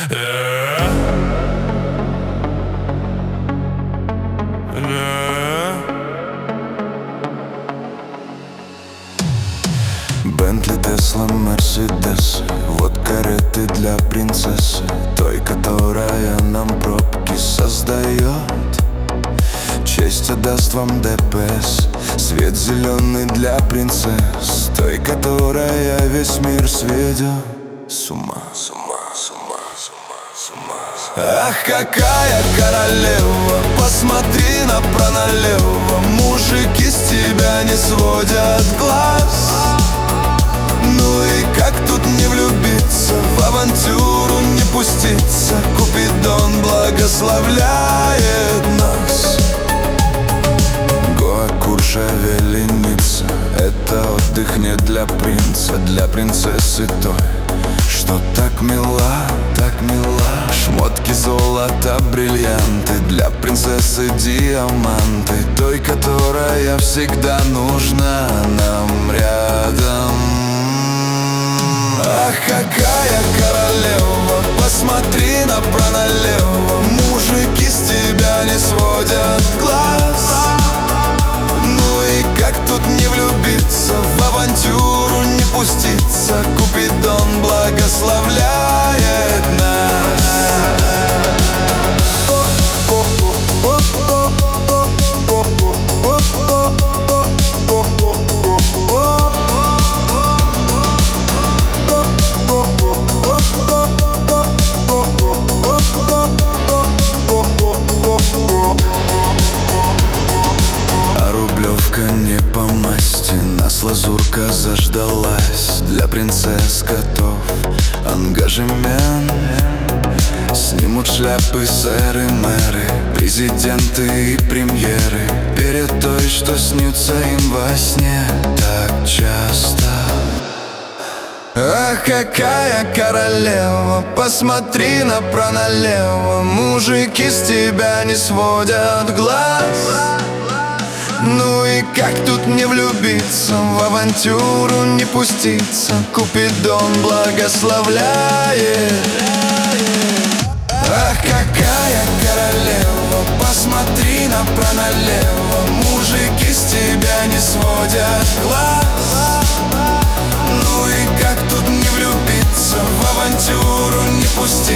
Бентли, Тесла, Мерседес, вот кареты для принцессы, той, которая нам пробки создает. Честь отдаст вам ДПС, свет зеленый для принцесс, той, которая весь мир сведет с ума. Ах, какая королева, посмотри направо-налево, мужики с тебя не сводят глаз. Ну и как тут не влюбиться, в авантюру не пуститься, Купидон благословляет нас. Гоа, Куршавель, Ницца — это отдых не для принца, для принцессы той, что так мила, так мила. Шмотки, золото, бриллианты, для принцессы диаманты, той, которая всегда нужна нам рядом. Ах, какая королева, посмотри направо-налево, мужики с тебя не сводят глаз. Ну и как тут не влюбиться, в авантюру не пуститься, Купидон благословляет нас. Не по масти, нас лазурка заждалась, для принцесс готов ангажемент. Снимут шляпы сэры, мэры, президенты и премьеры перед той, что снится им во сне так часто. Ах, какая королева, посмотри направо-налево, мужики с тебя не сводят глаз. Ну и как тут не влюбиться, в авантюру не пуститься, Купидон благословляет. Ах, какая королева, посмотри направо-налево, мужики с тебя не сводят глаз. Ну и как тут не влюбиться, в авантюру не пуститься,